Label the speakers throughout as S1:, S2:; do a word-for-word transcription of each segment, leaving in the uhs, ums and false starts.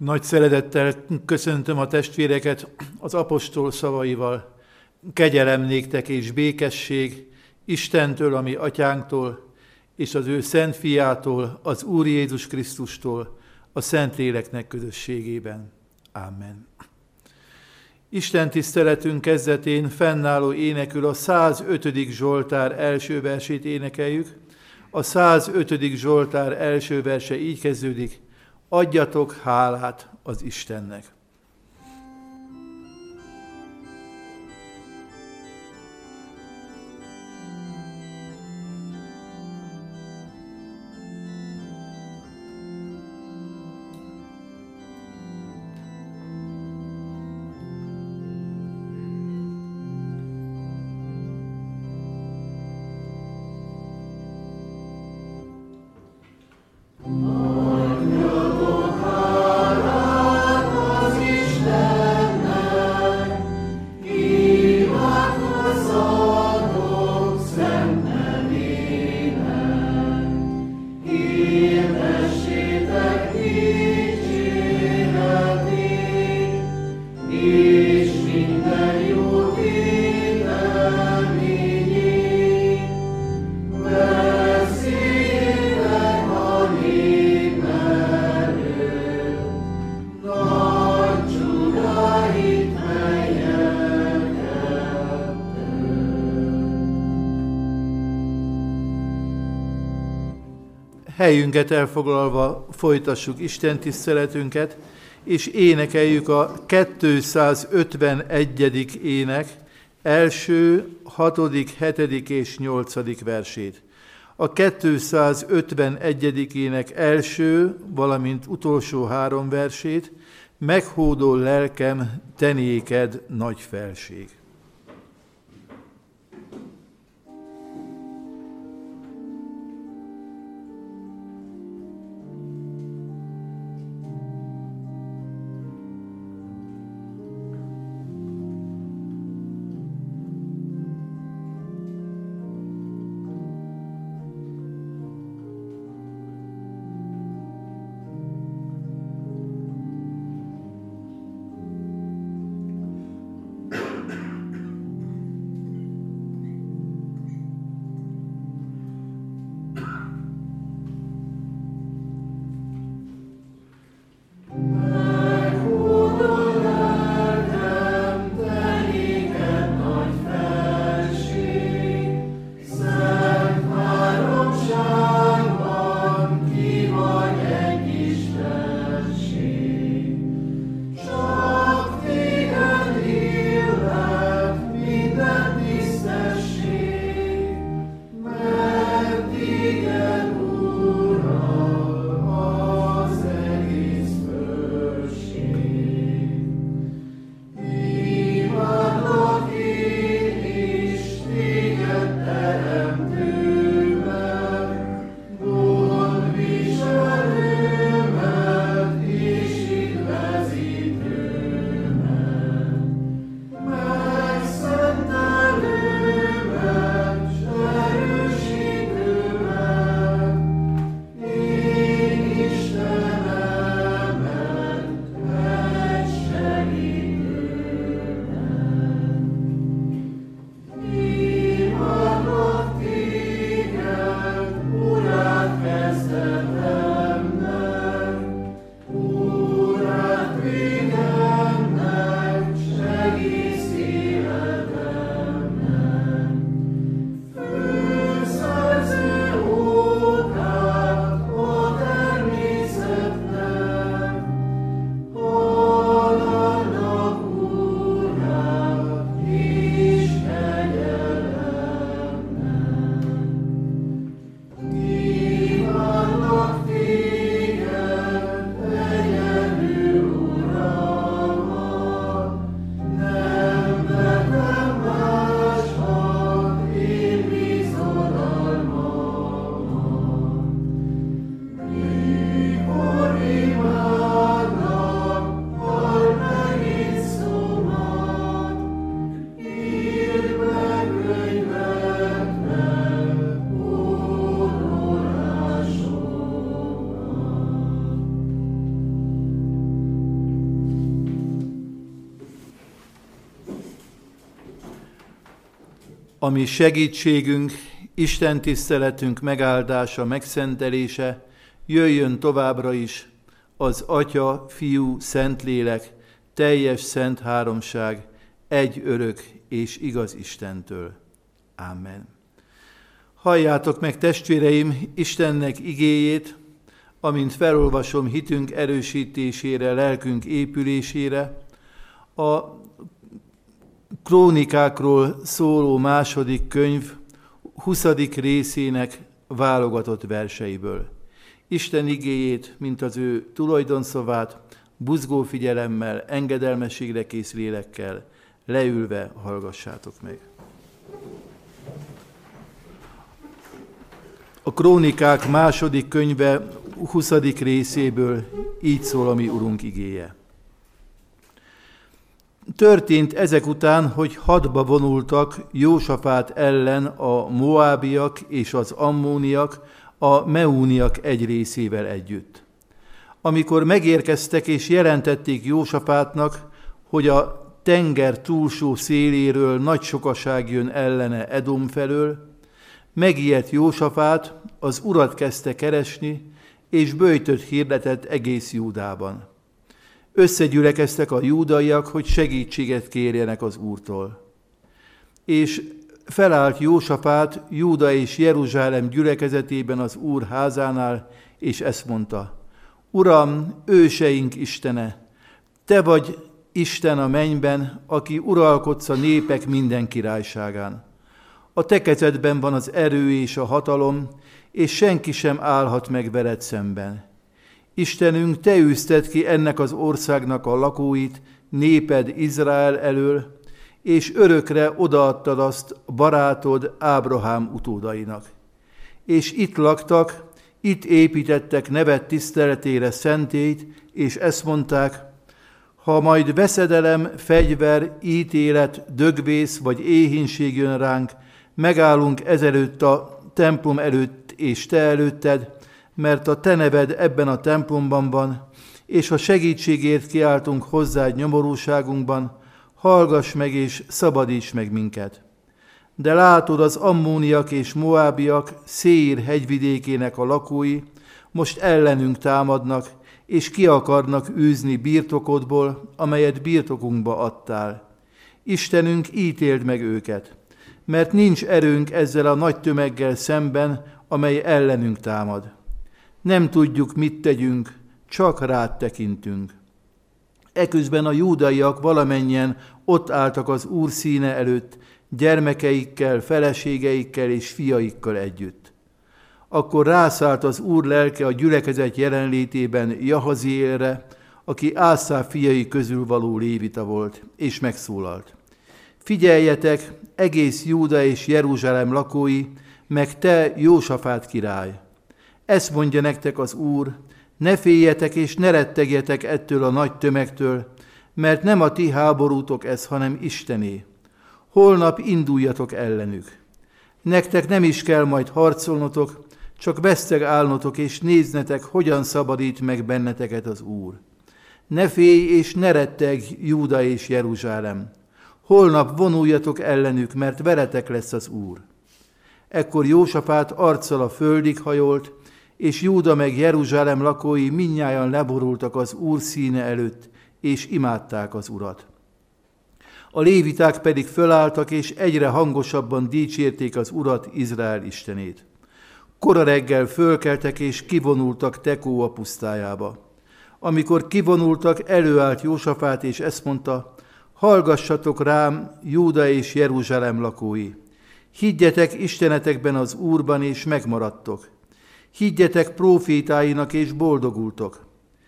S1: Nagy szeretettel köszöntöm a testvéreket az apostol szavaival. Kegyelem néktek és békesség Istentől, ami atyánktól, és az ő szent fiától, az Úr Jézus Krisztustól, a Szentléleknek közösségében. Amen. Isten tiszteletünk kezdetén fennálló énekül a százötödik Zsoltár első versét énekeljük. A százötödik Zsoltár első verse így kezdődik: adjatok hálát az Istennek. Helyünket elfoglalva folytassuk Isten tiszteletünket, és énekeljük a kétszázötvenegyedik ének első, hatodik, hetedik és nyolcadik versét. A kétszázötvenegyedik ének első, valamint utolsó három versét: meghódol lelkem, te néked nagy felség. ami segítségünk, Isten tiszteletünk megáldása, megszentelése, jöjjön továbbra is az Atya, Fiú, Szentlélek, teljes szent háromság, egy örök és igaz Istentől. Amen. Halljátok meg, testvéreim, Istennek igéjét, amint felolvasom hitünk erősítésére, lelkünk épülésére, a Krónikákról szóló második könyv huszadik részének válogatott verseiből. Isten igéjét, mint az ő tulajdonszavát, buzgó figyelemmel, engedelmességre kész lélekkel, leülve hallgassátok meg. A Krónikák második könyve huszadik részéből így szól a mi Urunk igéje. Történt ezek után, hogy hadba vonultak Jósafát ellen a moábiak és az ammóniak, a meúniak egy részével együtt. Amikor megérkeztek és jelentették Jósafátnak, hogy a tenger túlsó széléről nagy sokaság jön ellene Edom felől, megijedt Jósafát, az Urat kezdte keresni, és böjtöt hirdetett egész Júdában. Összegyülekeztek a júdaiak, hogy segítséget kérjenek az Úrtól. És felállt Jósafát Júda és Jeruzsálem gyülekezetében az Úr házánál, és ezt mondta: Uram, őseink Istene, te vagy Isten a mennyben, aki uralkodsz a népek minden királyságán. A te kezedben van az erő és a hatalom, és senki sem állhat meg veled szemben. Istenünk, te űzted ki ennek az országnak a lakóit, néped Izrael elől, és örökre odaadtad azt barátod Ábrahám utódainak. És itt laktak, itt építettek neved tiszteletére szentélyt, és ezt mondták: ha majd veszedelem, fegyver, ítélet, dögvész vagy éhínség jön ránk, megállunk ezelőtt a templom előtt és te előtted, mert a te neved ebben a templomban van, és ha segítségért kiáltunk hozzád nyomorúságunkban, hallgass meg és szabadíts meg minket. De látod, az ammóniak és moábiak, Széír hegyvidékének a lakói most ellenünk támadnak, és ki akarnak űzni birtokodból, amelyet birtokunkba adtál. Istenünk, ítéld meg őket, mert nincs erőnk ezzel a nagy tömeggel szemben, amely ellenünk támad. Nem tudjuk, mit tegyünk, csak rád tekintünk. Eközben a júdaiak valamennyien ott álltak az Úr színe előtt, gyermekeikkel, feleségeikkel és fiaikkal együtt. Akkor rászállt az Úr lelke a gyülekezet jelenlétében Jahaziélre, aki Ászáf fiai közül való lévita volt, és megszólalt: Figyeljetek, egész Júda és Jeruzsálem lakói, meg te, Jósafát király! Ezt mondja nektek az Úr: ne féljetek és ne rettegjetek ettől a nagy tömegtől, mert nem a ti háborútok ez, hanem Istené. Holnap induljatok ellenük. Nektek nem is kell majd harcolnotok, csak veszteg állnotok és néznetek, hogyan szabadít meg benneteket az Úr. Ne félj és ne retteg, Júda és Jeruzsálem. Holnap vonuljatok ellenük, mert veletek lesz az Úr. Ekkor Jósafát arccal a földig hajolt, és Júda meg Jeruzsálem lakói mindnyájan leborultak az Úr színe előtt, és imádták az Urat. A léviták pedig fölálltak, és egyre hangosabban dicsérték az Urat, Izrael Istenét. Kora reggel fölkeltek, és kivonultak Tekóa pusztájába. Amikor kivonultak, előállt Jósafát, és ezt mondta: hallgassatok rám, Júda és Jeruzsálem lakói! Higgyetek istenetekben az Úrban, és megmaradtok. Higgyetek prófétáinak, és boldogultok.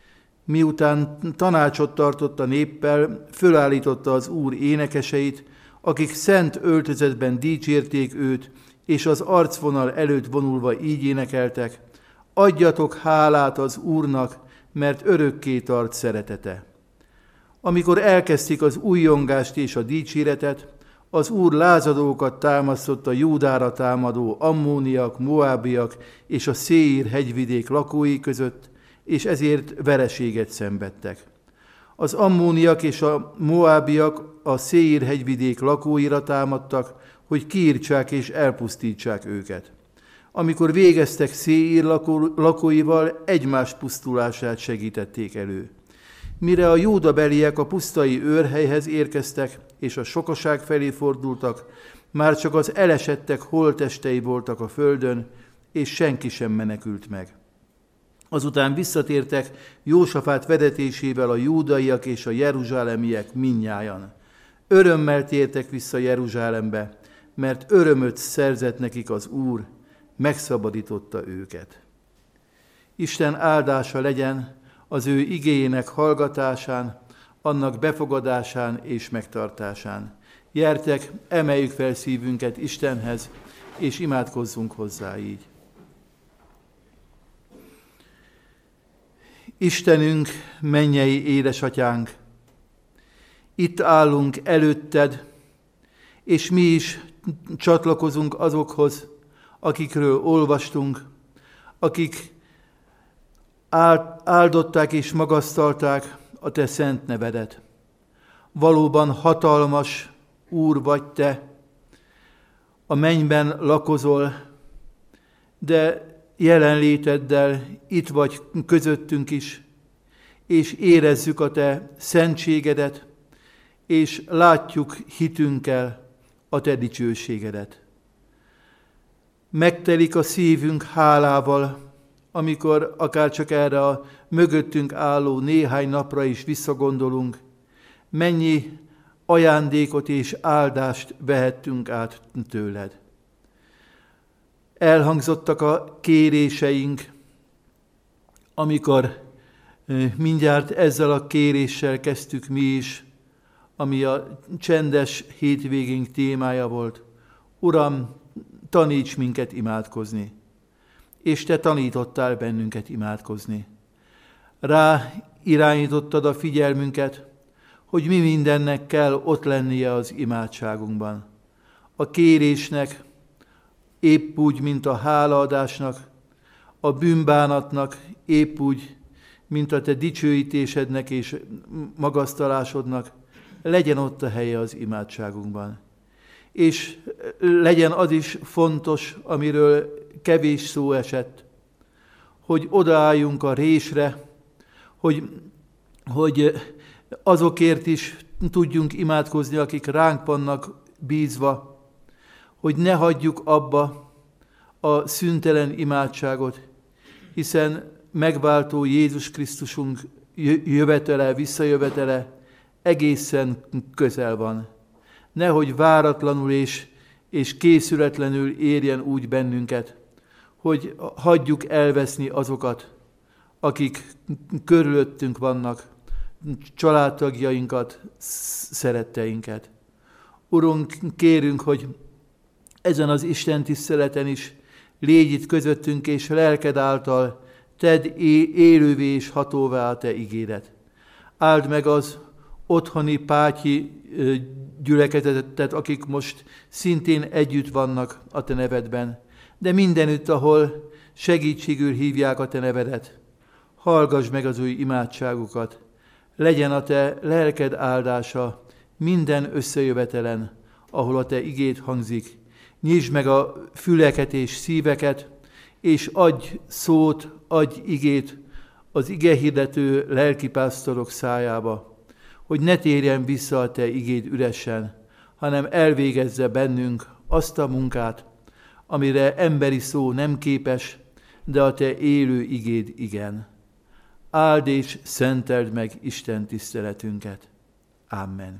S1: Miután tanácsot tartott a néppel, fölállította az Úr énekeseit, akik szent öltözetben dicsérték őt, és az arcvonal előtt vonulva így énekeltek: adjatok hálát az Úrnak, mert örökké tart szeretete. Amikor elkezdték az újjongást és a dicséretet, az Úr lázadókat támasztott a Júdára támadó ammóniak, moábiak és a Széír hegyvidék lakói között, és ezért vereséget szenvedtek. Az ammóniak és a moábiak a Széír hegyvidék lakóira támadtak, hogy kiírtsák és elpusztítsák őket. Amikor végeztek Széír lakó, lakóival, egymás pusztulását segítették elő. Mire a júdabeliek a pusztai őrhelyhez érkeztek, és a sokaság felé fordultak, már csak az elesettek holttestei voltak a földön, és senki sem menekült meg. Azután visszatértek Jósafát vezetésével a júdaiak és a jeruzsálemiek mindnyájan. Örömmel tértek vissza Jeruzsálembe, mert örömöt szerzett nekik az Úr, megszabadította őket. Isten áldása legyen az ő igéjének hallgatásán, annak befogadásán és megtartásán. Gyertek, emeljük fel szívünket Istenhez, és imádkozzunk hozzá így. Istenünk, mennyei édesatyánk, itt állunk előtted, és mi is csatlakozunk azokhoz, akikről olvastunk, akik áldották és magasztalták a te szent nevedet. Valóban hatalmas Úr vagy te, a mennyben lakozol, de jelenléteddel itt vagy közöttünk is, és érezzük a te szentségedet, és látjuk hitünkkel a te dicsőségedet. Megtelik a szívünk hálával, amikor akár csak erre a mögöttünk álló néhány napra is visszagondolunk, mennyi ajándékot és áldást vehettünk át tőled. Elhangzottak a kéréseink, amikor mindjárt ezzel a kéréssel kezdtük mi is, ami a csendes hétvégénk témája volt. Uram, taníts minket imádkozni. És te tanítottál bennünket imádkozni. Rá irányítottad a figyelmünket, hogy mi mindennek kell ott lennie az imádságunkban. A kérésnek, épp úgy, mint a hálaadásnak, a bűnbánatnak, épp úgy, mint a te dicsőítésednek és magasztalásodnak, legyen ott a helye az imádságunkban. És legyen az is fontos, amiről kevés szó esett, hogy odaálljunk a résre, hogy, hogy azokért is tudjunk imádkozni, akik ránk vannak bízva, hogy ne hagyjuk abba a szüntelen imádságot, hiszen megváltó Jézus Krisztusunk jövetele, visszajövetele egészen közel van. Nehogy váratlanul és, és készületlenül érjen úgy bennünket, hogy hagyjuk elveszni azokat, akik körülöttünk vannak, családtagjainkat, szeretteinket. Urunk, kérünk, hogy ezen az Isten tiszteleten is légy itt közöttünk, és lelked által tedd élővé és hatóvá a te igédet. Áld meg az otthoni pátyi gyülekezetet, akik most szintén együtt vannak a te nevedben, de mindenütt, ahol segítségül hívják a te nevedet. Hallgass meg az ő imádságukat, legyen a te lelked áldása minden összejövetelen, ahol a te igéd hangzik. Nyisd meg a füleket és szíveket, és adj szót, adj igét az igehirdető lelkipásztorok szájába, hogy ne térjen vissza a te igéd üresen, hanem elvégezze bennünk azt a munkát, amire emberi szó nem képes, de a te élő igéd igen. Áld és szenteld meg Isten tiszteletünket. Amen.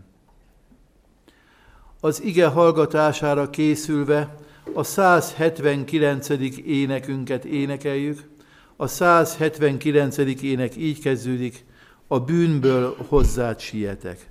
S1: Az ige hallgatására készülve a száz hetvenkilencedik énekünket énekeljük. A száz hetvenkilencedik ének így kezdődik: a bűnből hozzád sietek.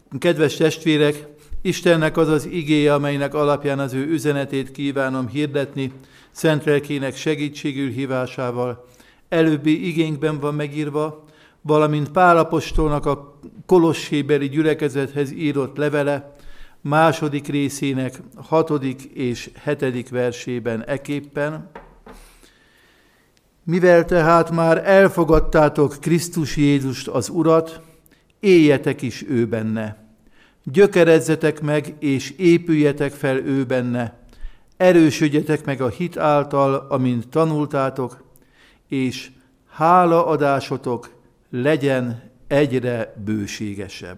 S1: Kedves testvérek, Istennek az az igéje, amelynek alapján az ő üzenetét kívánom hirdetni, szent lelkének segítségül hívásával. Előbbi igénkben van megírva, valamint Pál apostolnak a kolossébeli gyülekezethez írott levele, második részének hatodik és hetedik versében eképpen. Mivel tehát már elfogadtátok Krisztus Jézust az Urat, éljetek is ő benne. Gyökerezzetek meg, és épüljetek fel ő benne. Erősödjetek meg a hit által, amint tanultátok, és hálaadásotok legyen egyre bőségesebb.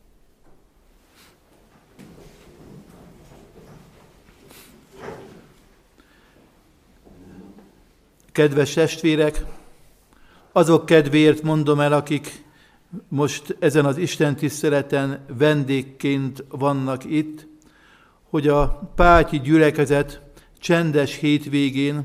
S1: Kedves testvérek, azok kedvéért mondom el, akik most ezen az Isten tiszteleten vendégként vannak itt, hogy a pátyi gyülekezet csendes hétvégén,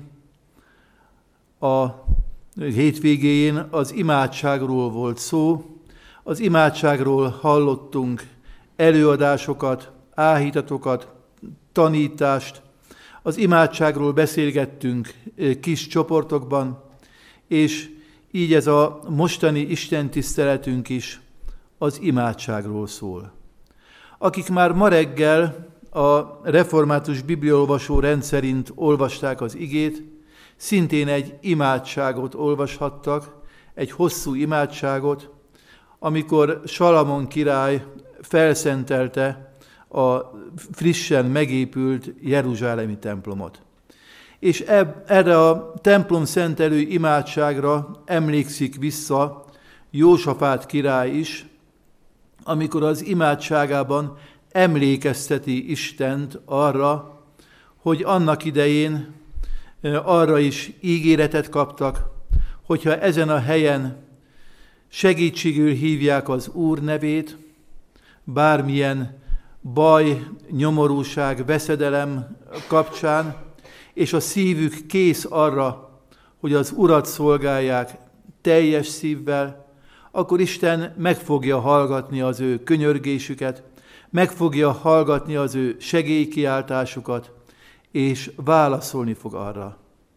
S1: a hétvégén az imádságról volt szó, az imádságról hallottunk előadásokat, áhítatokat, tanítást, az imádságról beszélgettünk kis csoportokban, és így ez a mostani istentiszteletünk is az imádságról szól. Akik már ma reggel a református bibliaolvasó rendszerint olvasták az igét, szintén egy imádságot olvashattak, egy hosszú imádságot, amikor Salamon király felszentelte a frissen megépült jeruzsálemi templomot. És eb, erre a templom szentelő imádságra emlékszik vissza Jósafát király is, amikor az imádságában emlékezteti Istent arra, hogy annak idején arra is ígéretet kaptak, hogyha ezen a helyen segítségül hívják az Úr nevét, bármilyen baj, nyomorúság, veszedelem kapcsán, és a szívük kész arra, hogy az Urat szolgálják teljes szívvel, akkor Isten meg fogja hallgatni az ő könyörgésüket, meg fogja hallgatni az ő segélykiáltásukat, és válaszolni fog arra.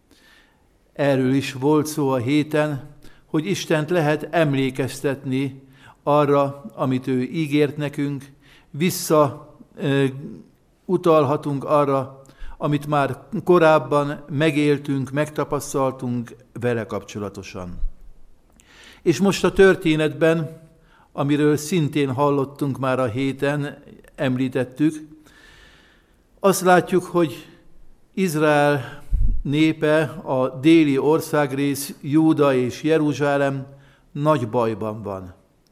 S1: Erről is volt szó a héten, hogy Istent lehet emlékeztetni arra, amit ő ígért nekünk, vissza e, utalhatunk arra, amit már korábban megéltünk, megtapasztaltunk vele kapcsolatosan. És most a történetben, amiről szintén hallottunk már a héten, említettük, azt látjuk, hogy Izrael népe, a déli országrész, Júda és Jeruzsálem nagy bajban van.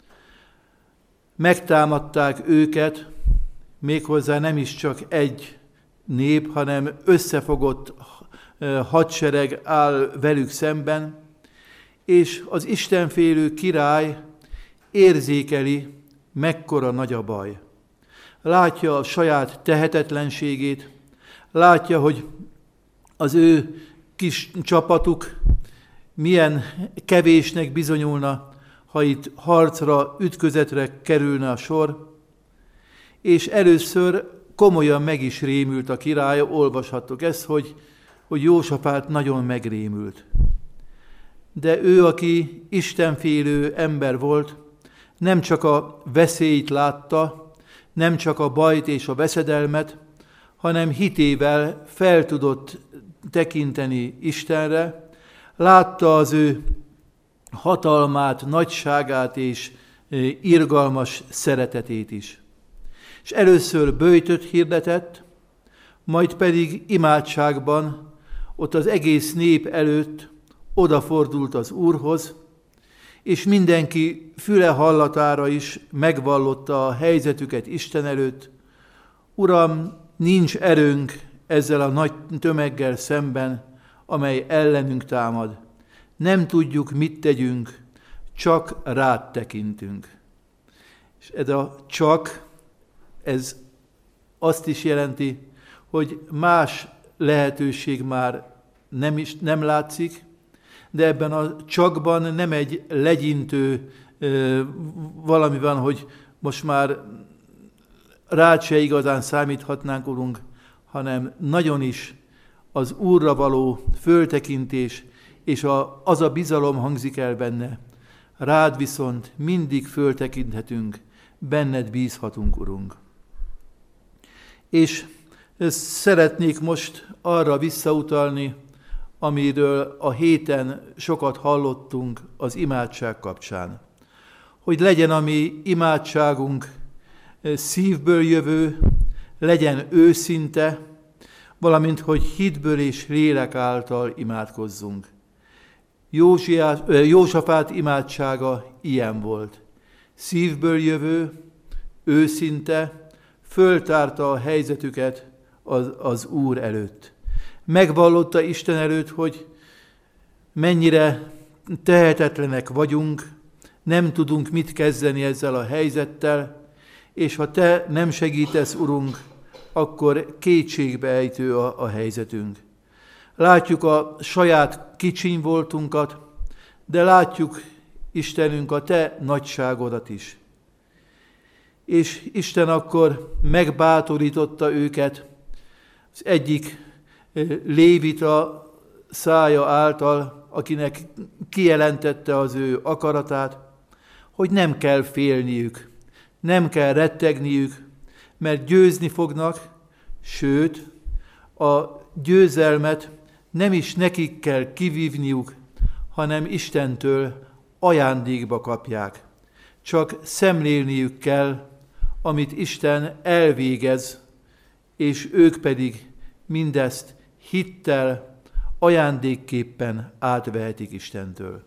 S1: Megtámadták őket, méghozzá nem is csak egy nép, hanem összefogott hadsereg áll velük szemben, és az istenfélő király érzékeli, mekkora nagy a baj. Látja a saját tehetetlenségét, látja, hogy az ő kis csapatuk milyen kevésnek bizonyulna, ha itt harcra, ütközetre kerülne a sor, és először komolyan meg is rémült a király, olvashattuk ezt, hogy, hogy Jósafát nagyon megrémült. De ő, aki istenfélő ember volt, nem csak a veszélyt látta, nem csak a bajt és a veszedelmet, hanem hitével fel tudott tekinteni Istenre, látta az ő hatalmát, nagyságát és irgalmas szeretetét is. És először böjtöt hirdetett, majd pedig imádságban, ott az egész nép előtt odafordult az Úrhoz, és mindenki füle hallatára is megvallotta a helyzetüket Isten előtt. Uram, nincs erőnk ezzel a nagy tömeggel szemben, amely ellenünk támad. Nem tudjuk, mit tegyünk, csak rád tekintünk. És ez a csak, ez azt is jelenti, hogy más lehetőség már nem, is, nem látszik, de ebben a csakban nem egy legyintő ö, valami van, hogy most már rád se igazán számíthatnánk, Urunk, hanem nagyon is az Úrra való föltekintés, és a, az a bizalom hangzik el benne. Rád viszont mindig föltekinthetünk, benned bízhatunk, Urunk. És szeretnék most arra visszautalni, amiről a héten sokat hallottunk az imádság kapcsán. Hogy legyen a mi imádságunk szívből jövő, legyen őszinte, valamint hogy hitből és lélek által imádkozzunk. Józsafát imádsága ilyen volt. Szívből jövő, őszinte, föltárta a helyzetüket az, az Úr előtt. Megvallotta Isten előtt, hogy mennyire tehetetlenek vagyunk, nem tudunk mit kezdeni ezzel a helyzettel, és ha te nem segítesz, Urunk, akkor kétségbe ejtő a, a helyzetünk. Látjuk a saját kicsiny voltunkat, de látjuk, Istenünk, a te nagyságodat is. És Isten akkor megbátorította őket az egyik lévita szája által, akinek kijelentette az ő akaratát, hogy nem kell félniük, nem kell rettegniük, mert győzni fognak, sőt, a győzelmet nem is nekik kell kivívniuk, hanem Istentől ajándékba kapják. Csak szemlélniük kell, amit Isten elvégez, és ők pedig mindezt hittel, ajándékképpen átvehetik Istentől.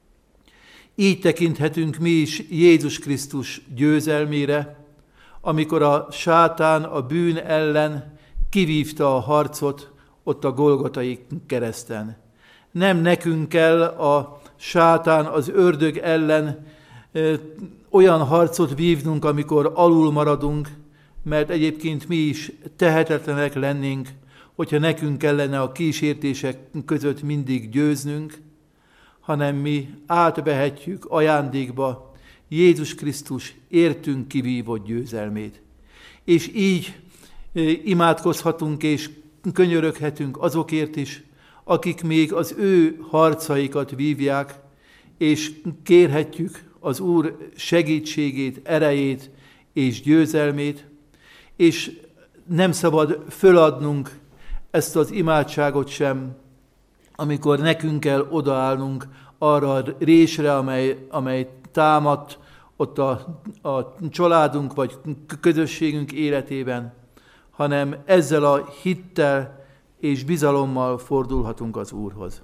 S1: Így tekinthetünk mi is Jézus Krisztus győzelmére, amikor a sátán a bűn ellen kivívta a harcot ott a Golgotai kereszten. Nem nekünk kell a sátán, az ördög ellen ö, olyan harcot vívnunk, amikor alul maradunk, mert egyébként mi is tehetetlenek lennénk, hogyha nekünk kellene a kísértések között mindig győznünk, hanem mi átvehetjük ajándékba Jézus Krisztus értünk kivívott győzelmét. És így imádkozhatunk és könyöröghetünk azokért is, akik még az ő harcaikat vívják, és kérhetjük az Úr segítségét, erejét és győzelmét, és nem szabad föladnunk ezt az imádságot sem, amikor nekünk kell odaállnunk arra a résre, amely, amely támadt ott a, a családunk vagy közösségünk életében, hanem ezzel a hittel és bizalommal fordulhatunk az Úrhoz.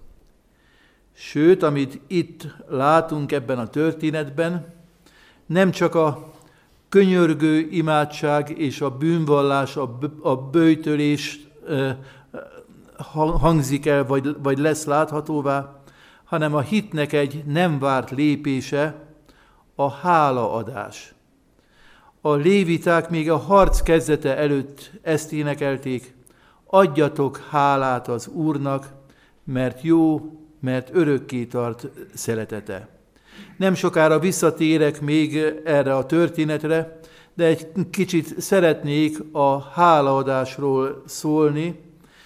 S1: Sőt, amit itt látunk ebben a történetben, nem csak a könyörgő imádság és a bűnvallás, a böjtölés hangzik el, vagy, vagy lesz láthatóvá, hanem a hitnek egy nem várt lépése, a hálaadás. A léviták még a harc kezdete előtt ezt énekelték, adjatok hálát az Úrnak, mert jó, mert örökké tart szeretete. Nem sokára visszatérek még erre a történetre, de egy kicsit szeretnék a hálaadásról szólni.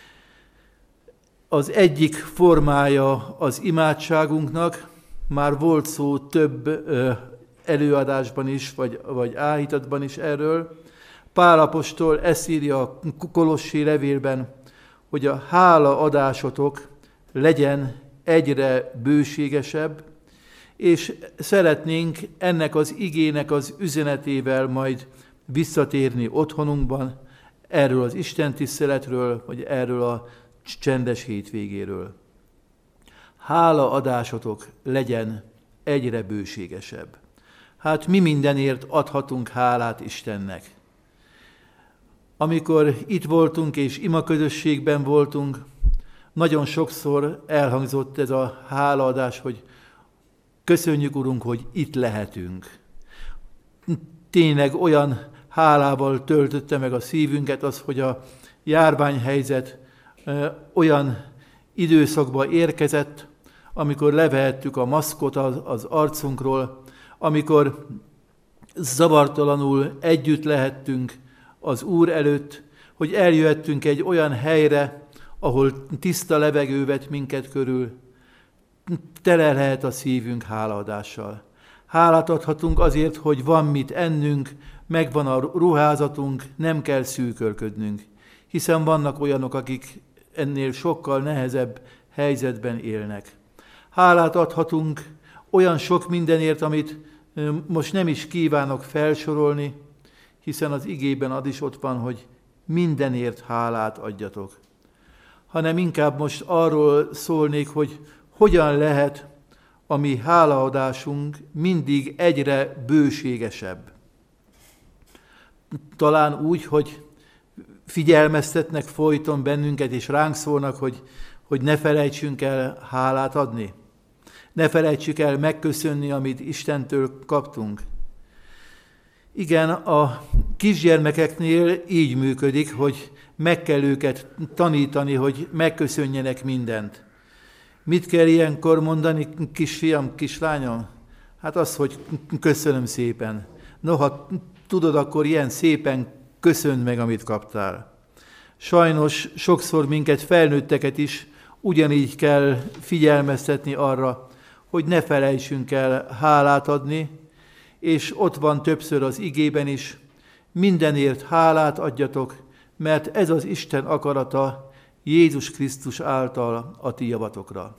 S1: Az egyik formája az imádságunknak, már volt szó több előadásban is, vagy, vagy áhítatban is erről. Pál apostol ezt írja a Kolossi levélben, hogy a hálaadásotok legyen egyre bőségesebb, és szeretnénk ennek az igének az üzenetével majd visszatérni otthonunkban, erről az istentiszteletről, vagy erről a csendes hétvégéről. Hálaadásotok legyen egyre bőségesebb. Hát mi mindenért adhatunk hálát Istennek? Amikor itt voltunk és imaközösségben voltunk, nagyon sokszor elhangzott ez a hálaadás, hogy köszönjük, Urunk, hogy itt lehetünk. Tényleg olyan hálával töltötte meg a szívünket az, hogy a járványhelyzet olyan időszakba érkezett, amikor levehettük a maszkot az, az arcunkról, amikor zavartalanul együtt lehettünk az Úr előtt, hogy eljöhettünk egy olyan helyre, ahol tiszta levegő vett minket körül. Tele lehet a szívünk hálaadással. Hálát adhatunk azért, hogy van mit ennünk, megvan a ruházatunk, nem kell szűkölködnünk. Hiszen vannak olyanok, akik ennél sokkal nehezebb helyzetben élnek. Hálát adhatunk olyan sok mindenért, amit most nem is kívánok felsorolni, hiszen az igében az is ott van, hogy mindenért hálát adjatok. Hanem inkább most arról szólnék, hogy hogyan lehet a mi hálaadásunk mindig egyre bőségesebb. Talán úgy, hogy figyelmeztetnek folyton bennünket, és ránk szólnak, hogy, hogy ne felejtsünk el hálát adni. Ne felejtsük el megköszönni, amit Istentől kaptunk. Igen, a kisgyermekeknél így működik, hogy meg kell őket tanítani, hogy megköszönjenek mindent. Mit kell ilyenkor mondani, kisfiam, kislányom? Hát az, hogy köszönöm szépen. Noha tudod, akkor ilyen szépen köszönd meg, amit kaptál. Sajnos sokszor minket felnőtteket is ugyanígy kell figyelmeztetni arra, hogy ne felejtsünk el hálát adni, és ott van többször az igében is, mindenért hálát adjatok, mert ez az Isten akarata Jézus Krisztus által a ti javatokra.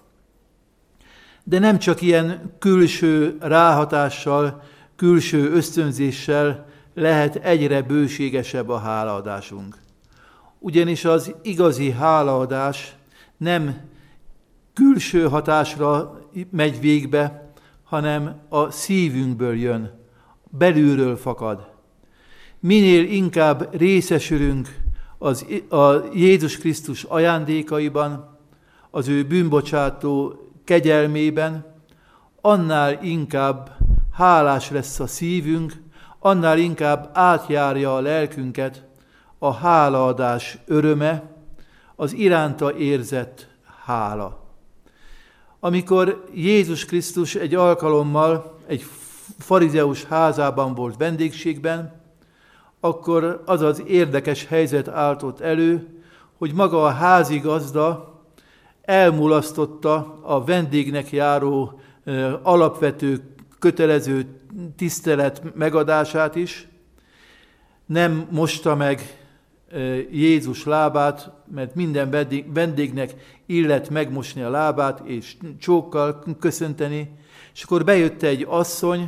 S1: De nem csak ilyen külső ráhatással, külső ösztönzéssel lehet egyre bőségesebb a hálaadásunk. Ugyanis az igazi hálaadás nem külső hatásra megy végbe, hanem a szívünkből jön, belülről fakad. Minél inkább részesülünk az, a Jézus Krisztus ajándékaiban, az ő bűnbocsátó kegyelmében, annál inkább hálás lesz a szívünk, annál inkább átjárja a lelkünket a hálaadás öröme, az iránta érzett hála. Amikor Jézus Krisztus egy alkalommal egy farizeus házában volt vendégségben, akkor az az érdekes helyzet állt ott elő, hogy maga a házigazda elmulasztotta a vendégnek járó alapvető, kötelező tisztelet megadását is, nem mosta meg Jézus lábát, mert minden vendégnek illet megmosni a lábát és csókkal köszönteni, és akkor bejött egy asszony,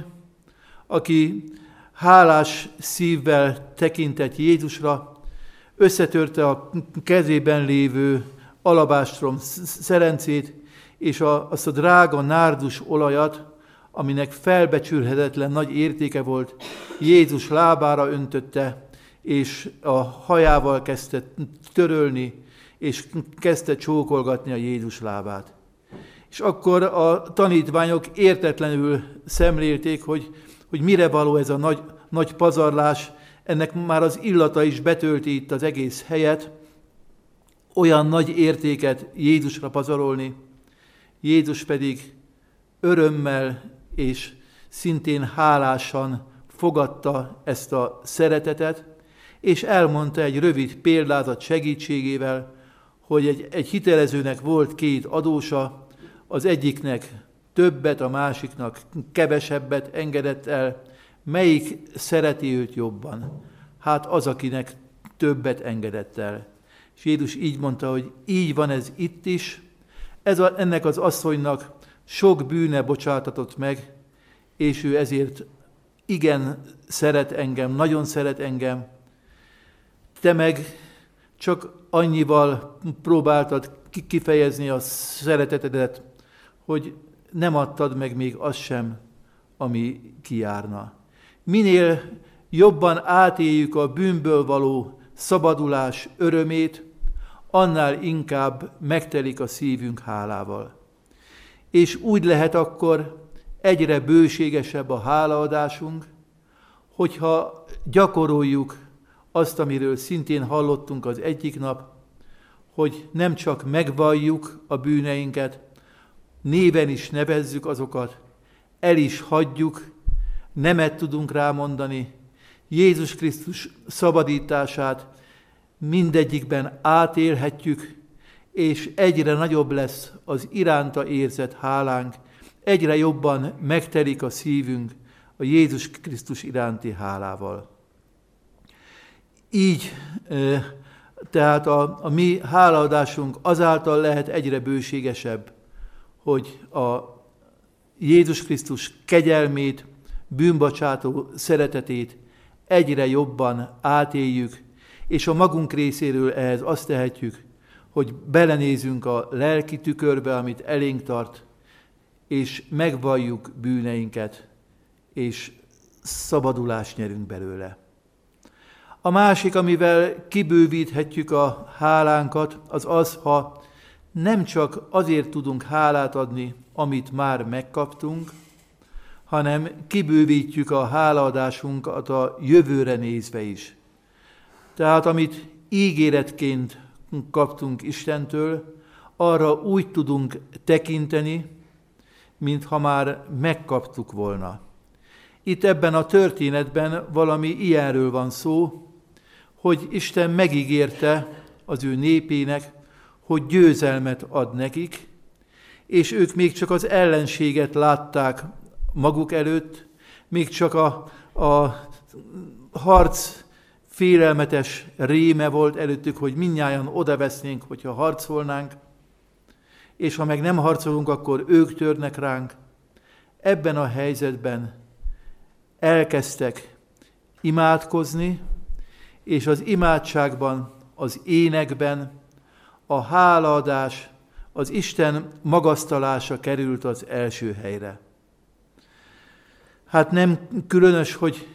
S1: aki hálás szívvel tekintett Jézusra, összetörte a kezében lévő alabástrom szerencét, és a, azt a drága nárdus olajat, aminek felbecsülhetetlen nagy értéke volt, Jézus lábára öntötte, és a hajával kezdte törölni, és kezdte csókolgatni a Jézus lábát. És akkor a tanítványok értetlenül szemlélték, hogy, hogy mire való ez a nagy, nagy pazarlás, ennek már az illata is betölti itt az egész helyet, olyan nagy értéket Jézusra pazarolni. Jézus pedig örömmel és szintén hálásan fogadta ezt a szeretetet, és elmondta egy rövid példázat segítségével, hogy egy, egy hitelezőnek volt két adósa, az egyiknek többet, a másiknak kevesebbet engedett el. Melyik szereti őt jobban? Hát az, akinek többet engedett el. És Jézus így mondta, hogy így van ez itt is, ez a, ennek az asszonynak sok bűne bocsátatott meg, és ő ezért igen szeret engem, nagyon szeret engem. Te meg csak annyival próbáltad kifejezni a szeretetedet, hogy nem adtad meg még azt sem, ami kijárna. Minél jobban átéljük a bűnből való szabadulás örömét, annál inkább megtelik a szívünk hálával. És úgy lehet akkor egyre bőségesebb a hálaadásunk, hogyha gyakoroljuk azt, amiről szintén hallottunk az egyik nap, hogy nem csak megvalljuk a bűneinket, néven is nevezzük azokat, el is hagyjuk, nemet tudunk rámondani, Jézus Krisztus szabadítását mindegyikben átélhetjük, és egyre nagyobb lesz az iránta érzett hálánk, egyre jobban megtelik a szívünk a Jézus Krisztus iránti hálával. Így tehát a, a mi hálaadásunk azáltal lehet egyre bőségesebb, hogy a Jézus Krisztus kegyelmét, bűnbocsátó szeretetét egyre jobban átéljük, és a magunk részéről ehhez azt tehetjük, hogy belenézünk a lelki tükörbe, amit elénk tart, és megvalljuk bűneinket, és szabadulást nyerünk belőle. A másik, amivel kibővíthetjük a hálánkat, az az, ha nem csak azért tudunk hálát adni, amit már megkaptunk, hanem kibővítjük a hálaadásunkat a jövőre nézve is. Tehát amit ígéretként kaptunk Istentől, arra úgy tudunk tekinteni, mintha már megkaptuk volna. Itt ebben a történetben valami ilyenről van szó, hogy Isten megígérte az ő népének, hogy győzelmet ad nekik, és ők még csak az ellenséget látták maguk előtt, még csak a, a harc félelmetes réme volt előttük, hogy mindnyájan odavesznénk, hogyha harcolnánk, és ha meg nem harcolunk, akkor ők törnek ránk. Ebben a helyzetben elkezdtek imádkozni, és az imádságban, az énekben a hálaadás, az Isten magasztalása került az első helyre. Hát nem különös, hogy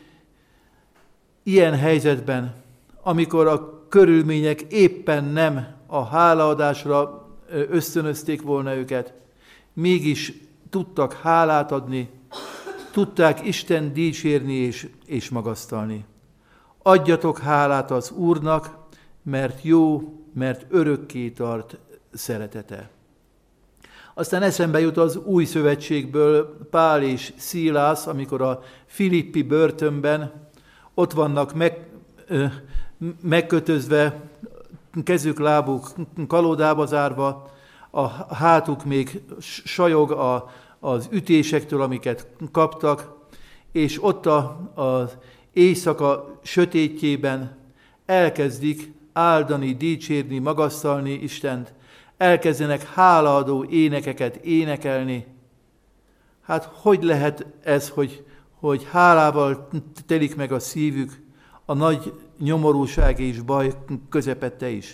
S1: ilyen helyzetben, amikor a körülmények éppen nem a hálaadásra ösztönözték volna őket, mégis tudtak hálát adni, tudták Isten dicsérni és, és magasztalni. Adjatok hálát az Úrnak, mert jó, mert örökké tart szeretete. Aztán eszembe jut az új szövetségből Pál és Szilász, amikor a filippi börtönben ott vannak meg, ö, megkötözve, kezük, lábuk kalódába zárva, a hátuk még sajog a, az ütésektől, amiket kaptak, és ott a, az éjszaka sötétjében elkezdik áldani, dicsérni, magasztalni Istent, elkezdenek hálaadó énekeket énekelni. Hát hogy lehet ez, hogy, hogy hálával telik meg a szívük a nagy nyomorúság és baj közepette is?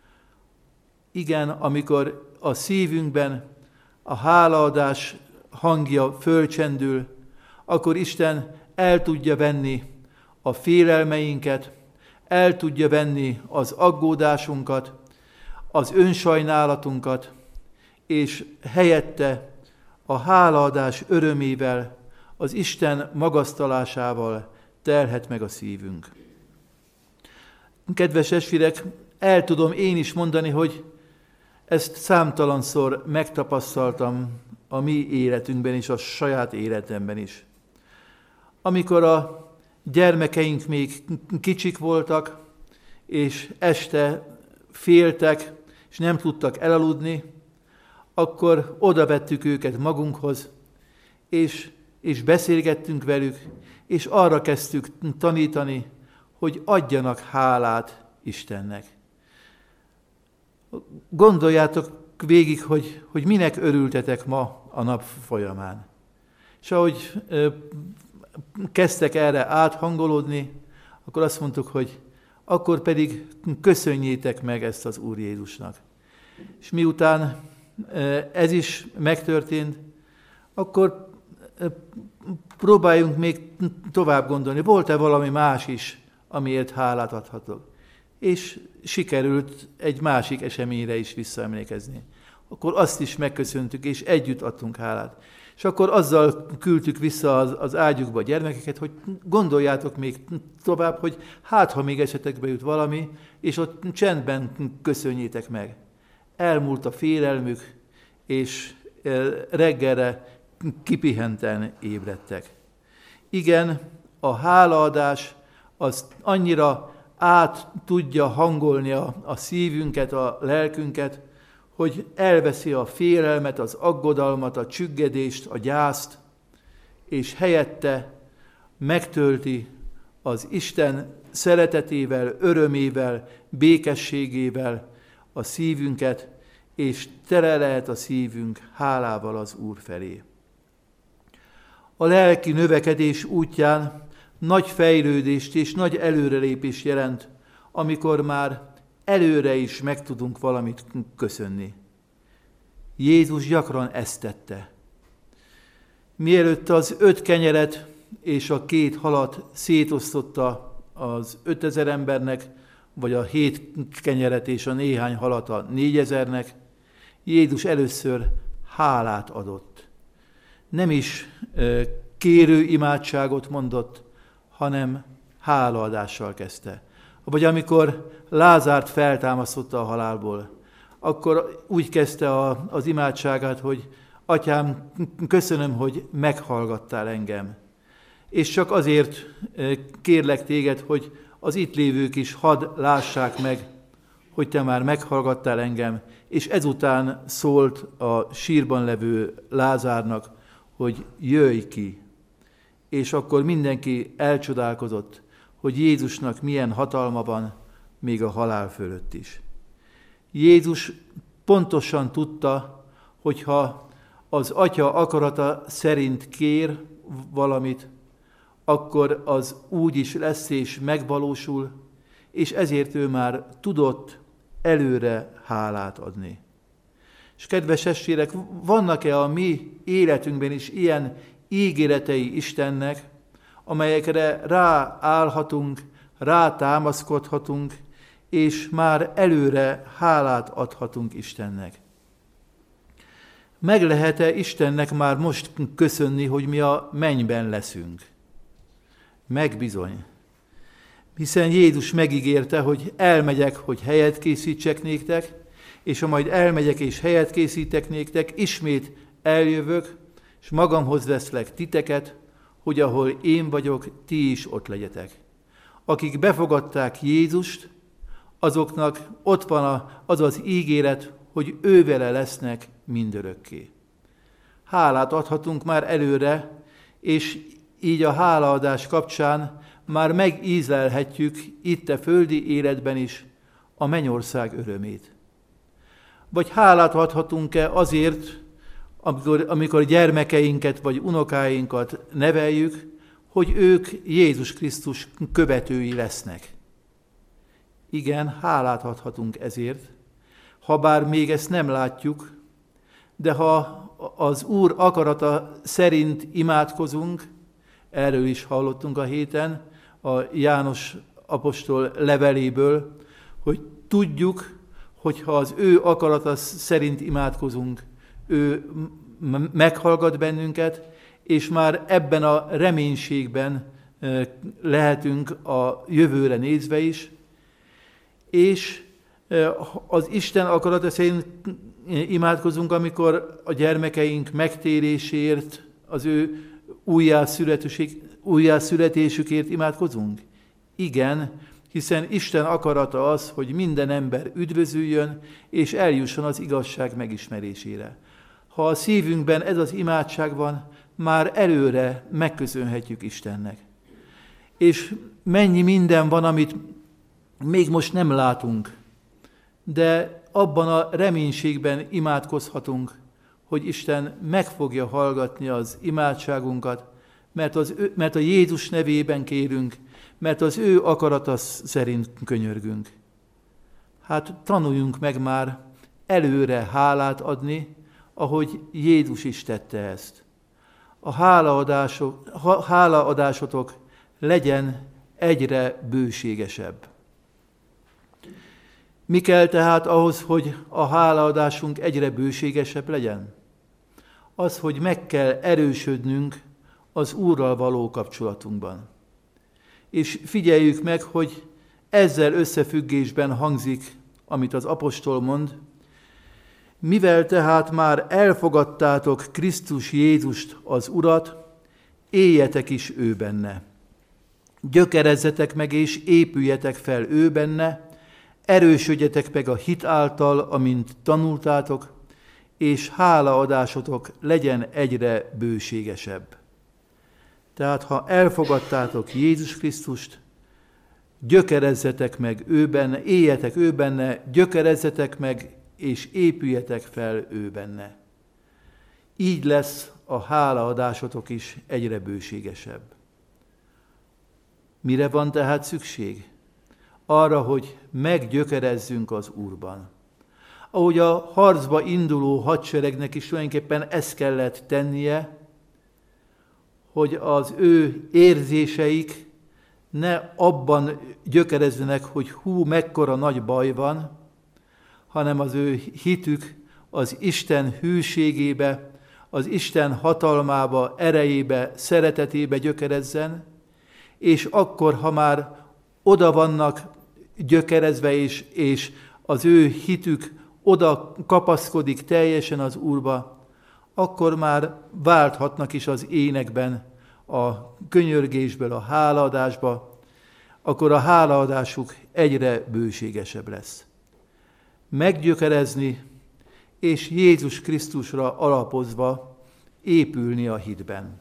S1: Igen, amikor a szívünkben a hálaadás hangja fölcsendül, akkor Isten el tudja venni a félelmeinket, el tudja venni az aggódásunkat, az önsajnálatunkat, és helyette a hálaadás örömével, az Isten magasztalásával telhet meg a szívünk. Kedves testvérek, el tudom én is mondani, hogy ezt számtalanszor megtapasztaltam a mi életünkben és a saját életemben is. Amikor a gyermekeink még kicsik voltak, és este féltek, és nem tudtak elaludni, akkor oda vettük őket magunkhoz, és, és beszélgettünk velük, és arra kezdtük tanítani, hogy adjanak hálát Istennek. Gondoljátok végig, hogy, hogy minek örültetek ma a nap folyamán. És ahogy ö, kezdtek erre áthangolódni, akkor azt mondtuk, hogy akkor pedig köszönjétek meg ezt az Úr Jézusnak. És miután ez is megtörtént, akkor próbáljunk még tovább gondolni. Volt-e valami más is, amiért hálát adhatok? És sikerült egy másik eseményre is visszaemlékezni. Akkor azt is megköszöntük, és együtt adtunk hálát. És akkor azzal küldtük vissza az, az ágyukba a gyermekeket, hogy gondoljátok még tovább, hogy hát, ha még esetekbe jut valami, és ott csendben köszönjétek meg. Elmúlt a félelmük, és reggelre kipihenten ébredtek. Igen, a hálaadás az annyira át tudja hangolni a, a szívünket, a lelkünket, hogy elveszi a félelmet, az aggodalmat, a csüggedést, a gyászt, és helyette megtölti az Isten szeretetével, örömével, békességével a szívünket, és tele lehet a szívünk hálával az Úr felé. A lelki növekedés útján nagy fejlődést és nagy előrelépést jelent, amikor már előre is meg tudunk valamit köszönni. Jézus gyakran ezt tette. Mielőtt az öt kenyeret és a két halat szétosztotta az ötezer embernek, vagy a hét kenyeret és a néhány halat a négyezernek, Jézus először hálát adott. Nem is kérő imádságot mondott, hanem hálaadással kezdte. Vagy amikor Lázárt feltámasztotta a halálból, akkor úgy kezdte a, az imádságát, hogy Atyám, köszönöm, hogy meghallgattál engem. És csak azért kérlek téged, hogy az itt lévők is hadd lássák meg, hogy te már meghallgattál engem, és ezután szólt a sírban levő Lázárnak, hogy jöjj ki. És akkor mindenki elcsodálkozott, hogy Jézusnak milyen hatalma van, még a halál fölött is. Jézus pontosan tudta, hogyha az Atya akarata szerint kér valamit, akkor az úgy is lesz és megvalósul, és ezért ő már tudott előre hálát adni. És kedves testvérek, vannak-e a mi életünkben is ilyen ígéretei Istennek, amelyekre ráállhatunk, rátámaszkodhatunk, és már előre hálát adhatunk Istennek? Meg lehet-e Istennek már most köszönni, hogy mi a mennyben leszünk? Meg bizony. Hiszen Jézus megígérte, hogy elmegyek, hogy helyet készítsek néktek, és ha majd elmegyek és helyet készítek néktek, ismét eljövök, és magamhoz veszlek titeket, hogy ahol én vagyok, ti is ott legyetek. Akik befogadták Jézust, azoknak ott van az az ígéret, hogy ővele lesznek mindörökké. Hálát adhatunk már előre, és így a hálaadás kapcsán már megízlelhetjük itt a földi életben is a mennyország örömét. Vagy hálát adhatunk-e azért, amikor, amikor gyermekeinket vagy unokáinkat neveljük, hogy ők Jézus Krisztus követői lesznek. Igen, hálát adhatunk ezért, ha bár még ezt nem látjuk, de ha az Úr akarata szerint imádkozunk, erről is hallottunk a héten, a János apostol leveléből, hogy tudjuk, hogy ha az ő akarata szerint imádkozunk, ő meghallgat bennünket, és már ebben a reménységben lehetünk a jövőre nézve is, és az Isten akarata szerint imádkozunk, amikor a gyermekeink megtérésért, az ő újjászületésükért imádkozunk? Igen, hiszen Isten akarata az, hogy minden ember üdvözüljön, és eljusson az igazság megismerésére. Ha a szívünkben ez az imádság van, már előre megköszönhetjük Istennek. És mennyi minden van, amit még most nem látunk, de abban a reménységben imádkozhatunk, hogy Isten meg fogja hallgatni az imádságunkat, mert, az, mert a Jézus nevében kérünk, mert az ő akarata szerint könyörgünk. Hát tanuljunk meg már előre hálát adni, ahogy Jézus is tette ezt. A hálaadások, hálaadásotok legyen egyre bőségesebb. Mi kell tehát ahhoz, hogy a hálaadásunk egyre bőségesebb legyen? Az, hogy meg kell erősödnünk az Úrral való kapcsolatunkban. És figyeljük meg, hogy ezzel összefüggésben hangzik, amit az apostol mond, mivel tehát már elfogadtátok Krisztus Jézust az Urat, éljetek is ő benne. gyökerezzetek meg és épüljetek fel ő benne, erősödjetek meg a hit által, amint tanultátok, és hálaadásotok legyen egyre bőségesebb. Tehát, ha elfogadtátok Jézus Krisztust, gyökerezzetek meg ő benne, éljetek ő benne, gyökerezzetek meg, és épüljetek fel ő benne. Így lesz a hálaadásotok is egyre bőségesebb. Mire van tehát szükség? Arra, hogy meggyökerezzünk az Úrban. Ahogy a harcba induló hadseregnek is tulajdonképpen ezt kellett tennie, hogy az ő érzéseik ne abban gyökerezzenek, hogy hú, mekkora nagy baj van, hanem az ő hitük az Isten hűségébe, az Isten hatalmába, erejébe, szeretetébe gyökerezzen, és akkor, ha már oda vannak gyökerezve, és, és az ő hitük oda kapaszkodik teljesen az Úrba, akkor már válthatnak is az énekben, a könyörgésből a hálaadásba, akkor a hálaadásuk egyre bőségesebb lesz. Meggyökerezni, és Jézus Krisztusra alapozva épülni a hitben.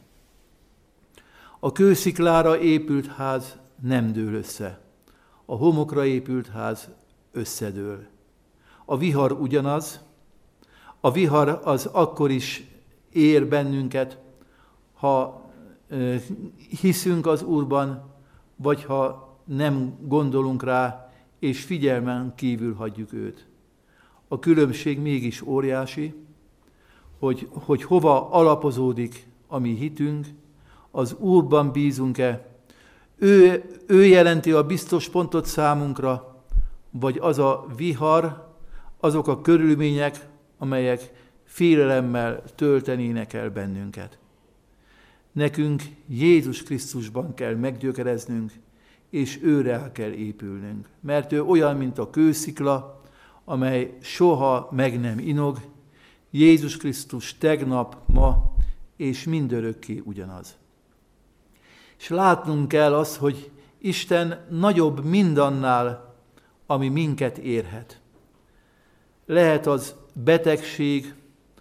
S1: A kősziklára épült ház nem dől össze. A homokra épült ház összedől. A vihar ugyanaz, a vihar az akkor is ér bennünket, ha hiszünk az Úrban, vagy ha nem gondolunk rá, és figyelmen kívül hagyjuk őt. A különbség mégis óriási, hogy, hogy hova alapozódik a mi hitünk, az Úrban bízunk-e, ő, ő jelenti a biztos pontot számunkra, vagy az a vihar, azok a körülmények, amelyek félelemmel töltenének el bennünket. Nekünk Jézus Krisztusban kell meggyökereznünk, és őre el kell épülnünk, mert ő olyan, mint a kőszikla, amely soha meg nem inog. Jézus Krisztus tegnap, ma és mindörökké ugyanaz. És látnunk kell azt, hogy Isten nagyobb mindannál, ami minket érhet. Lehet az betegség,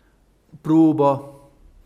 S1: próba,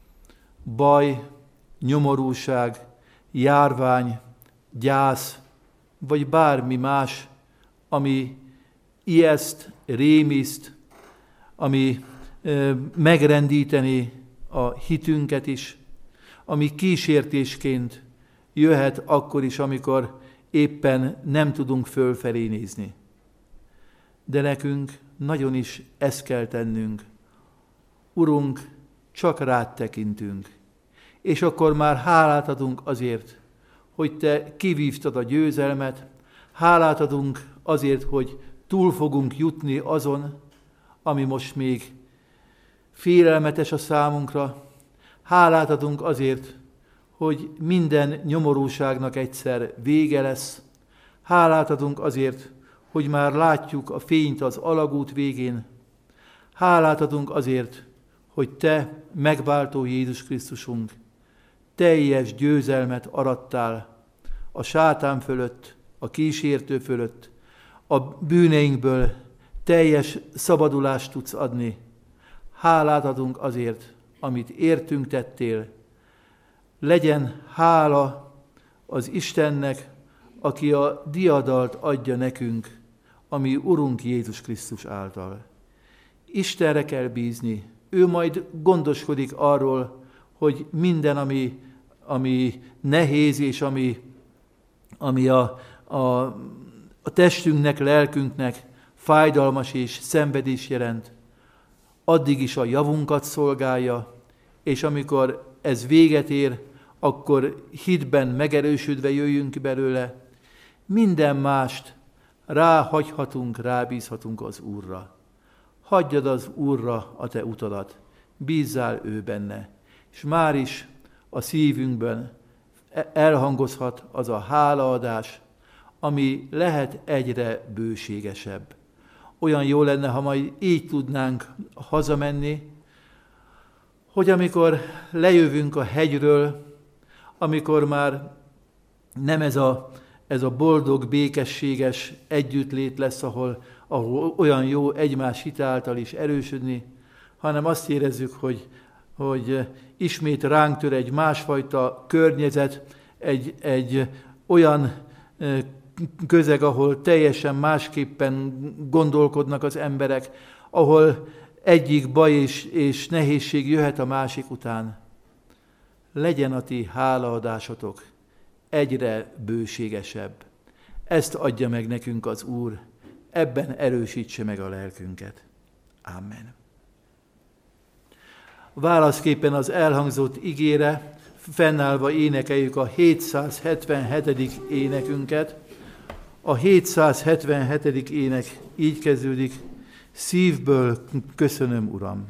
S1: baj, nyomorúság, járvány, gyász, vagy bármi más, ami ijeszt, rémiszt, ami ö, megrendíteni a hitünket is, ami kísértésként jöhet akkor is, amikor éppen nem tudunk fölfelé nézni. De nekünk nagyon is ezt kell tennünk. Urunk, csak rád tekintünk, és akkor már hálát adunk azért, hogy te kivívtad a győzelmet, hálát adunk azért, hogy túl fogunk jutni azon, ami most még félelmetes a számunkra, hálát adunk azért, hogy minden nyomorúságnak egyszer vége lesz, hálát adunk azért, hogy már látjuk a fényt az alagút végén, hálát adunk azért, hogy te, megváltó Jézus Krisztusunk, teljes győzelmet arattál a sátán fölött, a kísértő fölött, a bűneinkből teljes szabadulást tudsz adni. Hálát adunk azért, amit értünk tettél. Legyen hála az Istennek, aki a diadalt adja nekünk, ami Urunk Jézus Krisztus által. Istenre kell bízni, ő majd gondoskodik arról, hogy minden, ami, ami nehéz, és ami, ami a, a, a testünknek, lelkünknek fájdalmas és szenvedés jelent, addig is a javunkat szolgálja, és amikor ez véget ér, akkor hitben megerősödve jöjjünk belőle, minden mást ráhagyhatunk, rábízhatunk az Úrra. Hagyjad az Úrra a te utadat, bízzál ő benne, és már is a szívünkben elhangozhat az a hálaadás, ami lehet egyre bőségesebb. Olyan jó lenne, ha majd így tudnánk hazamenni, hogy amikor lejövünk a hegyről, amikor már Nem ez a, ez a boldog, békességes együttlét lesz, ahol, ahol olyan jó egymás hite által is erősödni, hanem azt érezzük, hogy, hogy ismét ránk tör egy másfajta környezet, egy, egy olyan közeg, ahol teljesen másképpen gondolkodnak az emberek, ahol egyik baj és, és nehézség jöhet a másik után. Legyen a ti hálaadásotok egyre bőségesebb. Ezt adja meg nekünk az Úr, ebben erősítse meg a lelkünket. Amen. Válaszképpen az elhangzott igére fennállva énekeljük a hétszázhetvenhetedik énekünket. A hétszázhetvenhetedik ének így kezdődik: szívből köszönöm, Uram.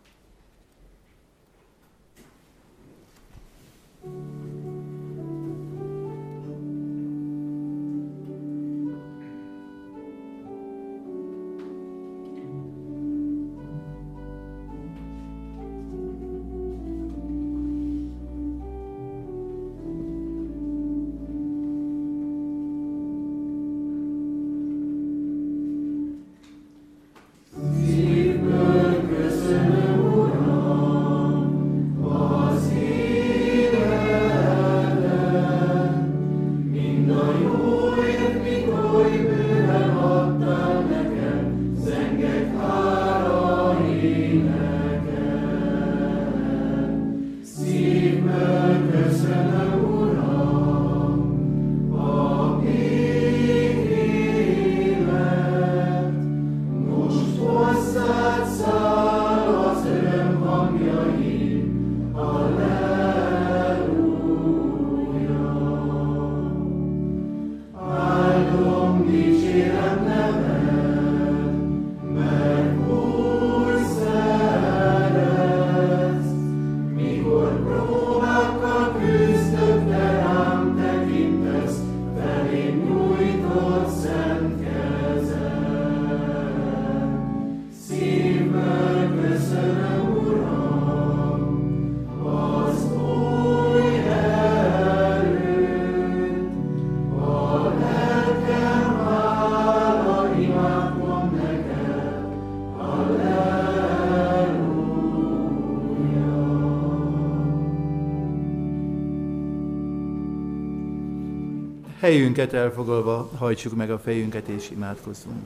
S1: Helyünket elfoglalva hajtsuk meg a fejünket és imádkozzunk.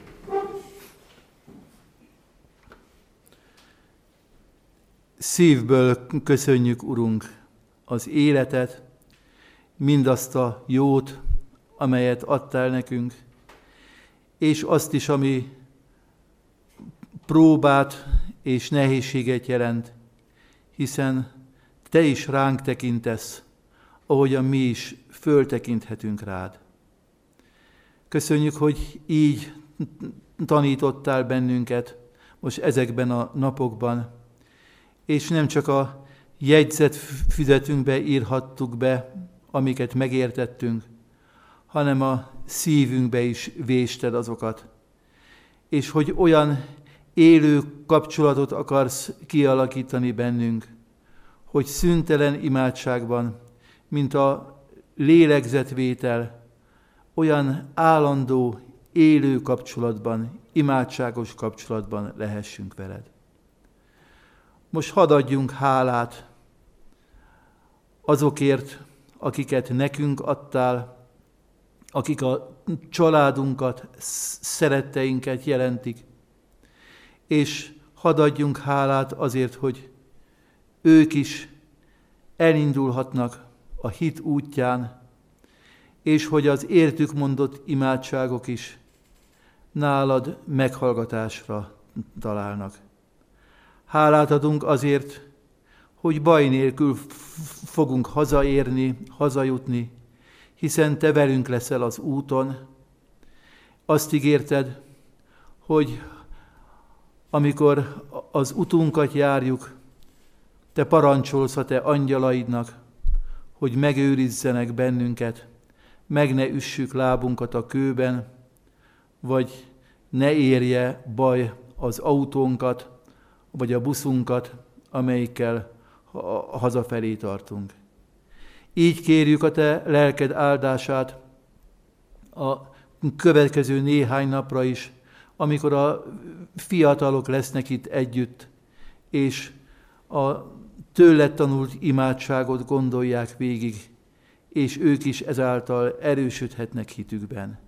S1: Szívből köszönjük, Urunk, az életet, mindazt a jót, amelyet adtál nekünk, és azt is, ami próbát és nehézséget jelent, hiszen Te is ránk tekintesz, ahogyan mi is föltekinthetünk rád. Köszönjük, hogy így tanítottál bennünket most ezekben a napokban, és nem csak a jegyzetfüzetünkbe írhattuk be, amiket megértettünk, hanem a szívünkbe is vésted azokat. És hogy olyan élő kapcsolatot akarsz kialakítani bennünk, hogy szüntelen imádságban, mint a lélegzetvétel, olyan állandó, élő kapcsolatban, imádságos kapcsolatban lehessünk veled. Most hadd adjunk hálát azokért, akiket nekünk adtál, akik a családunkat, szeretteinket jelentik, és hadd adjunk hálát azért, hogy ők is elindulhatnak a hit útján, és hogy az értük mondott imádságok is nálad meghallgatásra találnak. Hálát adunk azért, hogy baj nélkül fogunk hazaérni, hazajutni, hiszen Te velünk leszel az úton. Azt ígérted, hogy amikor az utunkat járjuk, Te parancsolsz a Te angyalaidnak, hogy megőrizzenek bennünket, meg ne üssük lábunkat a kőben, vagy ne érje baj az autónkat, vagy a buszunkat, amelyikkel hazafelé tartunk. Így kérjük a te lelked áldását a következő néhány napra is, amikor a fiatalok lesznek itt együtt, és a tőled tanult imádságot gondolják végig, és ők is ezáltal erősödhetnek hitükben.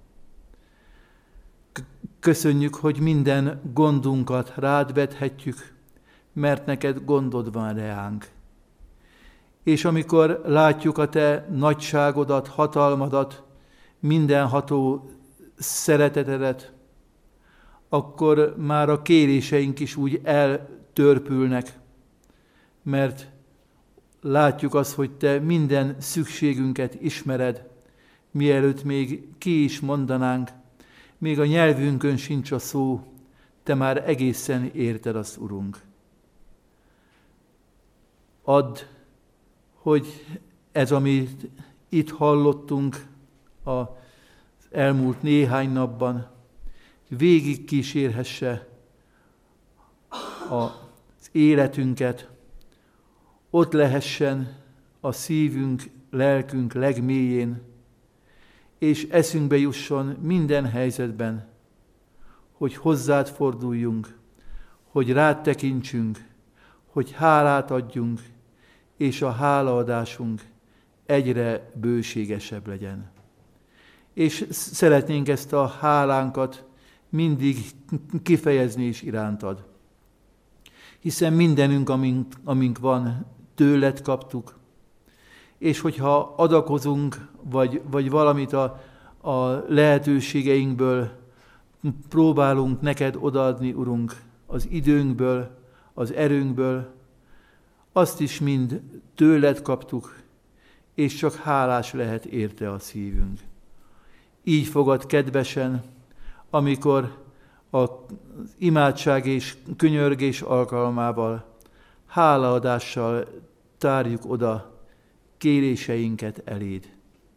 S1: Köszönjük, hogy minden gondunkat rád vethetjük, mert neked gondod van reánk. És amikor látjuk a te nagyságodat, hatalmadat, mindenható szeretetedet, akkor már a kéréseink is úgy eltörpülnek, mert látjuk azt, hogy te minden szükségünket ismered, mielőtt még ki is mondanánk, még a nyelvünkön sincs a szó, te már egészen érted azt, Urunk. Add, hogy ez, amit itt hallottunk az elmúlt néhány napban, végig kísérhesse az életünket, ott lehessen a szívünk, lelkünk legmélyén, és eszünkbe jusson minden helyzetben, hogy hozzád forduljunk, hogy rád tekintsünk, hogy hálát adjunk, és a hálaadásunk egyre bőségesebb legyen. És szeretnénk ezt a hálánkat mindig kifejezni is irántad. Hiszen mindenünk, amink, amink van, tőled kaptuk, és hogyha adakozunk, vagy, vagy valamit a, a lehetőségeinkből próbálunk neked odaadni, Urunk, az időnkből, az erőnkből, azt is mind tőled kaptuk, és csak hálás lehet érte a szívünk. Így fogad kedvesen, amikor az imádság és könyörgés alkalmával, hálaadással tárjuk oda kéréseinket eléd.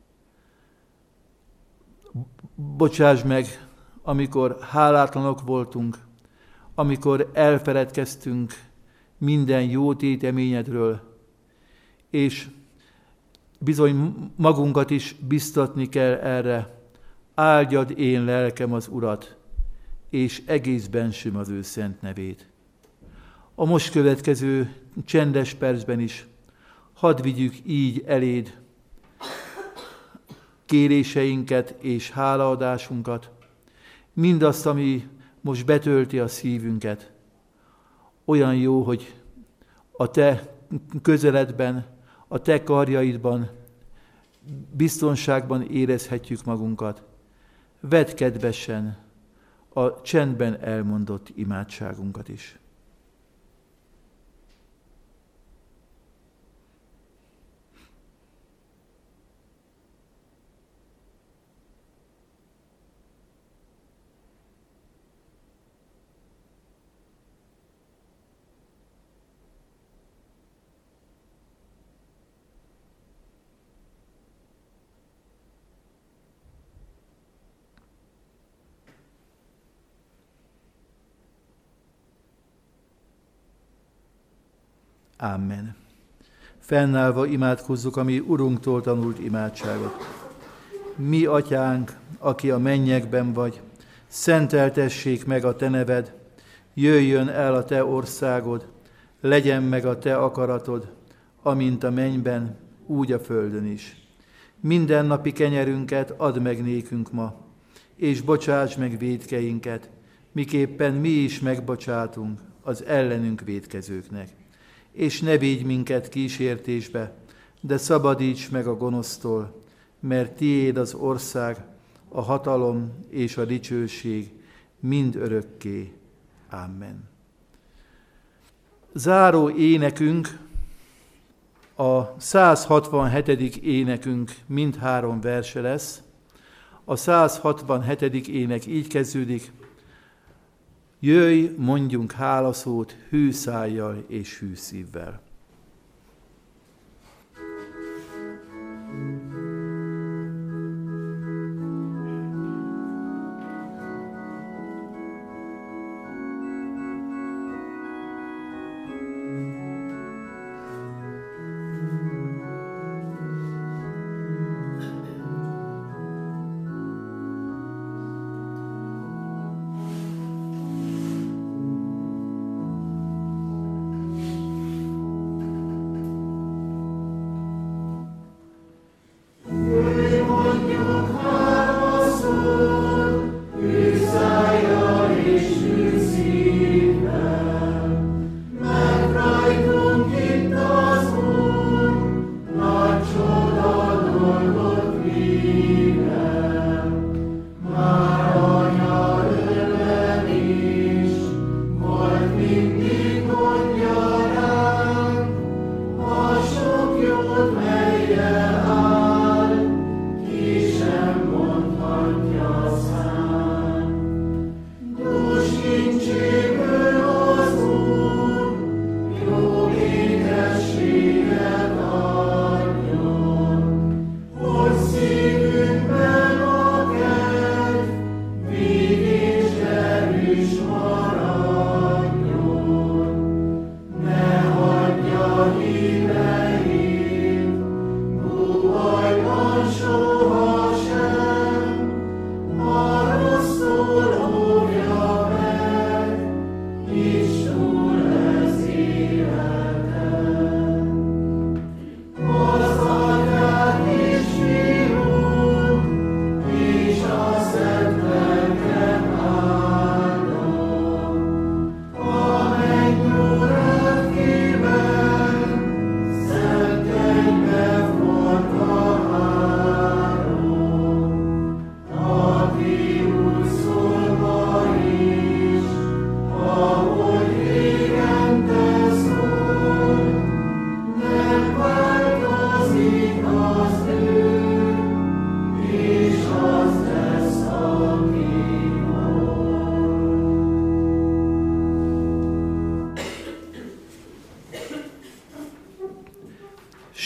S1: Bocsáss meg, amikor hálátlanok voltunk, amikor elfeledkeztünk minden jó téteményedről, és bizony magunkat is biztatni kell erre. Áldjad én lelkem az Urat, és egészben sem az ő szent nevét. A most következő csendes percben is hadd vigyük így eléd kéréseinket és hálaadásunkat, mindazt, ami most betölti a szívünket. Olyan jó, hogy a te közeledben, a te karjaidban, biztonságban érezhetjük magunkat. Vedd kedvesen a csendben elmondott imádságunkat is. Amen. Fennállva imádkozzuk a mi Urunktól tanult imádságot. Mi, Atyánk, aki a mennyekben vagy, szenteltessék meg a te neved, jöjjön el a te országod, legyen meg a te akaratod, amint a mennyben, úgy a földön is. Mindennapi kenyerünket add meg nékünk ma, és bocsáss meg vétkeinket, miképpen mi is megbocsátunk az ellenünk vétkezőknek. És ne védj minket kísértésbe, de szabadíts meg a gonosztól, mert tiéd az ország, a hatalom és a dicsőség mind örökké. Amen. Záró énekünk, a száz hatvanhetedik énekünk mindhárom verse lesz. A száz hatvanhetedik ének így kezdődik: Jöjj, mondjunk hálaszót hű szájjal és hű szívvel.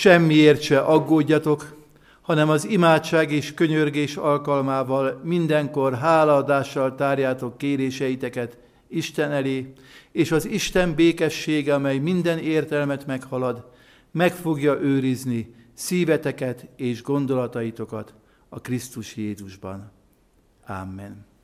S1: semmiért se aggódjatok, hanem az imádság és könyörgés alkalmával mindenkor hálaadással tárjátok kéréseiteket Isten elé, és az Isten békessége, amely minden értelmet meghalad, meg fogja őrizni szíveteket és gondolataitokat a Krisztus Jézusban. Amen.